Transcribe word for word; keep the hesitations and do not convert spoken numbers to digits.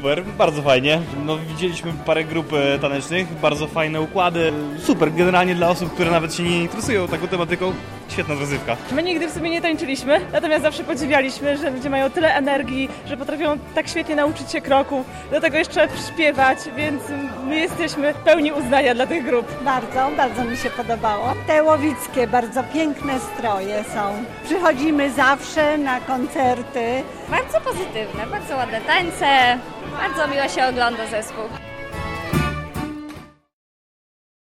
super, bardzo fajnie. No widzieliśmy parę grup e, tanecznych, bardzo fajne układy. Super, generalnie dla osób, które nawet się nie interesują taką tematyką, świetna rozrywka. My nigdy w sumie nie tańczyliśmy, natomiast zawsze podziwialiśmy, że ludzie mają tyle energii, że potrafią tak świetnie nauczyć się kroków, do tego jeszcze śpiewać, więc my jesteśmy pełni uznania dla tych grup. Bardzo, bardzo mi się podobało. Te łowickie, bardzo piękne stroje są. Przychodzimy zawsze na koncerty. Bardzo pozytywne, bardzo ładne tańce, bardzo miło się ogląda zespół.